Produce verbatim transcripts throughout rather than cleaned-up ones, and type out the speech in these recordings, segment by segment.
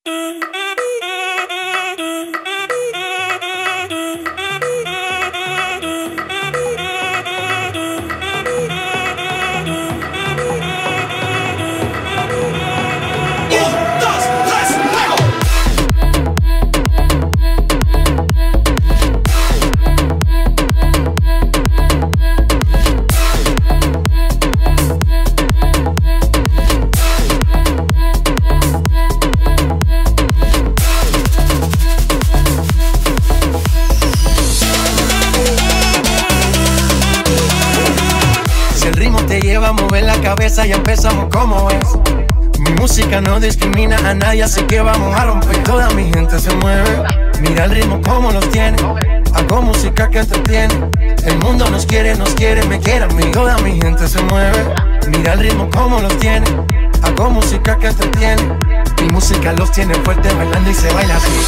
Ya empezamos como es. Mi música no discrimina a nadie, así que vamos a romper. Toda mi gente se mueve. Mira el ritmo como los tiene. Hago música que entretiene. El mundo nos quiere, nos quiere, me quiere a mí. Toda mi gente se mueve. Mira el ritmo como los tiene. Hago música que entretiene. Mi música los tiene fuerte bailando y se baila así.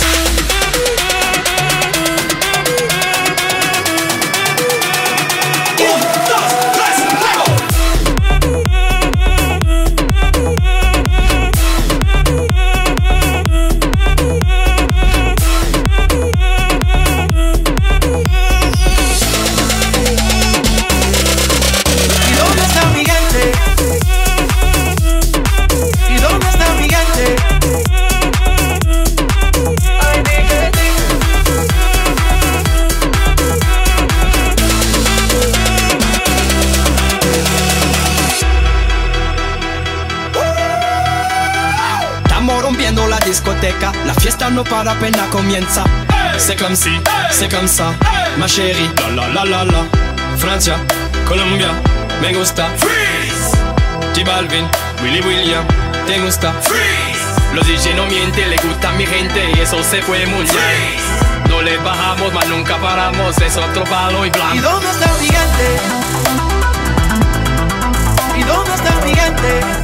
La fiesta no para, apenas comienza. C'est comme si, c'est comme ça, ma chérie. La la la la la. Francia, Colombia, me gusta. Freeze. J Balvin, Willy William, te gusta. Freeze. Los D J no mienten, le gusta a mi gente y eso se fue muy bien. No le bajamos, mas nunca paramos, es otro palo y blanco. ¿Y dónde está el gigante? ¿Y dónde está el gigante?